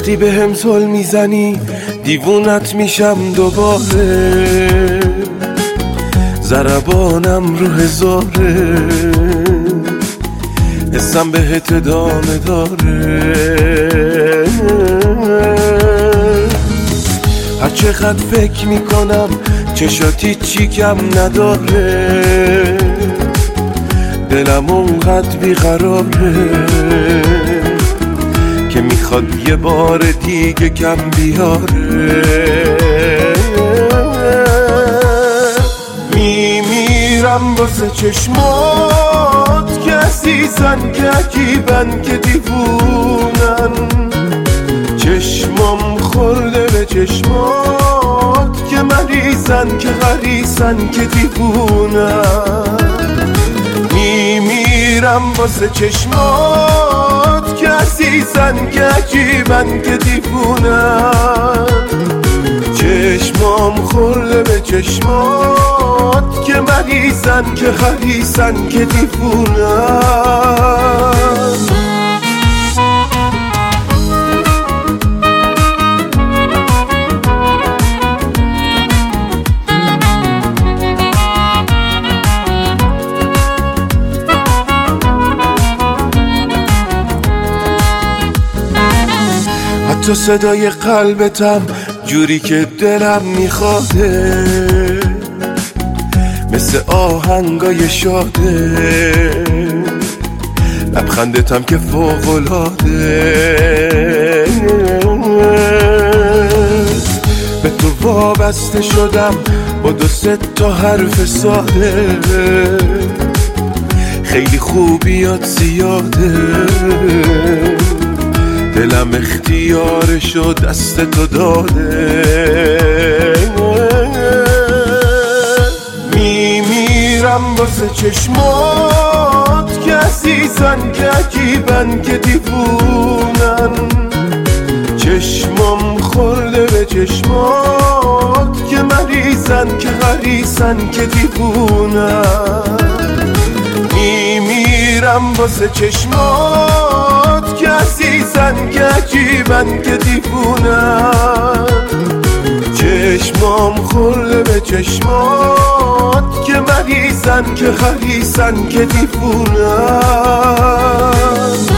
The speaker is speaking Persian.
وقتی به هم زل میزنی دیوونت میشم دوباره، ضربانم رو هزاره، حسم بهت ادامه داره. هر چقدر فکر میکنم چشاتی چی کم نداره، دلم اونقدر بیقراره که میخواد یه بار دیگه کم بیاره. میمیرم واسه چشمات که عزیزن، که عجیبن، که دیوونن، چشمام خورده به چشمات که مریضن، که غریسن، که دیوونن. میمیرم واسه چشمات که عزیزن، که عجیبن، که دیوونن، چشمام خورده به چشمات که مریضن، که غریسن، که دیوونن. حتی صدای قلبتم جوری که دلم میخواده، مثل آهنگای شاده، لبخندتم که فوق‌العاده، به تو وابسته شدم با 2-3 تا حرف ساده، خیلی خوبیات زیاده، دلم اختیارشو دست تو داده. میمیرم واسه چشمات که عزیزن، که عجیبن، که دیوونن، چشمام خورده به چشمات که مریضن، که غریسن، که دیوونن. میمیرم واسه چشمات که عزیزن، که عجیبن، که دیوونن، چشمام خورده به چشمات که مریضن، که غریسن، که دیوونن.